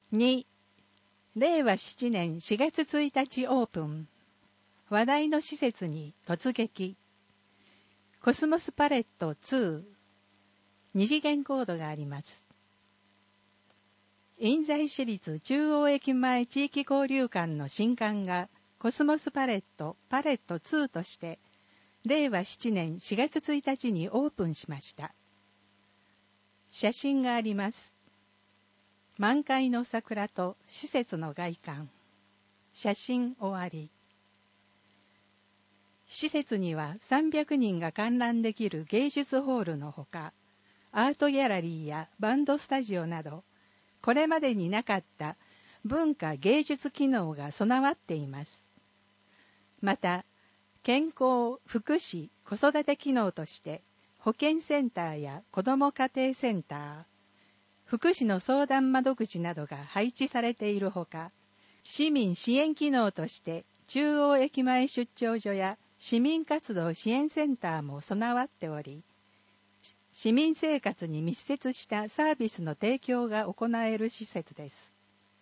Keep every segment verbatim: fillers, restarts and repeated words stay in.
に、れいわしちねんしがつついたちオープン。話題の施設に突撃。コスモスパレットツー。二次元コードがあります。印西市立中央駅前地域交流館の新館がコスモスパレットパレットツーとしてれいわしちねんしがつついたちにオープンしました。写真があります。満開の桜と施設の外観。写真終わり。施設にはさんびゃくにんが観覧できる芸術ホールのほか、アートギャラリーやバンドスタジオなど、これまでになかった文化芸術機能が備わっています。また、健康、福祉、子育て機能として、保健センターや子ども家庭センター、福祉の相談窓口などが配置されているほか、市民支援機能として中央駅前出張所や市民活動支援センターも備わっており、市民生活に密接したサービスの提供が行える施設です。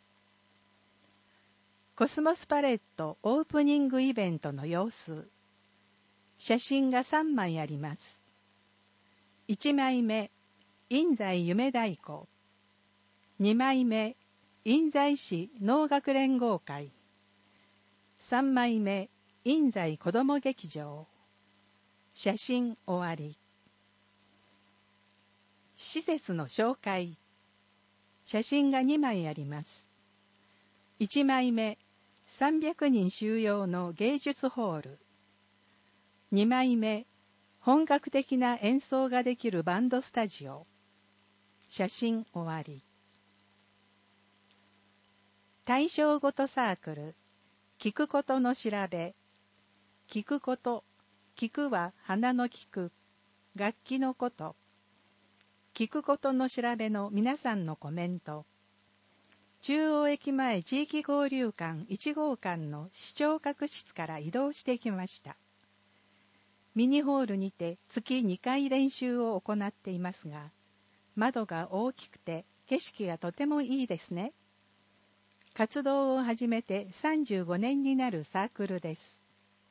コスモスパレットオープニングイベントの様子。写真がさんまいあります。いちまいめ、印西夢太鼓。にまいめ、印西市能楽連合会。さんまいめ、印西子ども劇場。写真終わり。施設の紹介。写真がにまいあります。いちまいめ、さんびゃくにん収容の芸術ホール。にまいめ、本格的な演奏ができるバンドスタジオ。写真終わり。対象ごとサークル。聞くことの調べ。聞くこと。聞くは花の聞く。楽器のこと。聞くことの調べの皆さんのコメント。中央駅前地域交流館いちごうかんの視聴覚室から移動してきました。ミニホールにて月にかい練習を行っていますが、窓が大きくて景色がとてもいいですね。活動を始めてさんじゅうごねんになるサークルです。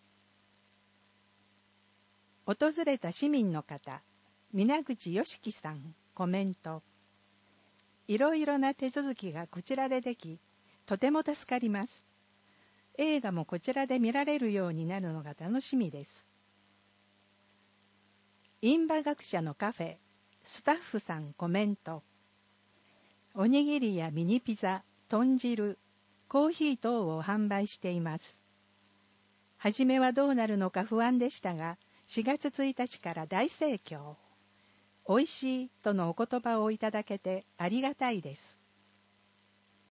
訪れた市民の方、皆口よしきさん、コメント。いろいろな手続きがこちらででき、とても助かります。映画もこちらで見られるようになるのが楽しみです。印馬学者のカフェ、スタッフさんコメント。おにぎりやミニピザ、豚汁、コーヒー等を販売しています。はじめはどうなるのか不安でしたが、しがつついたちから大盛況。おいしいとのお言葉をいただけてありがたいです。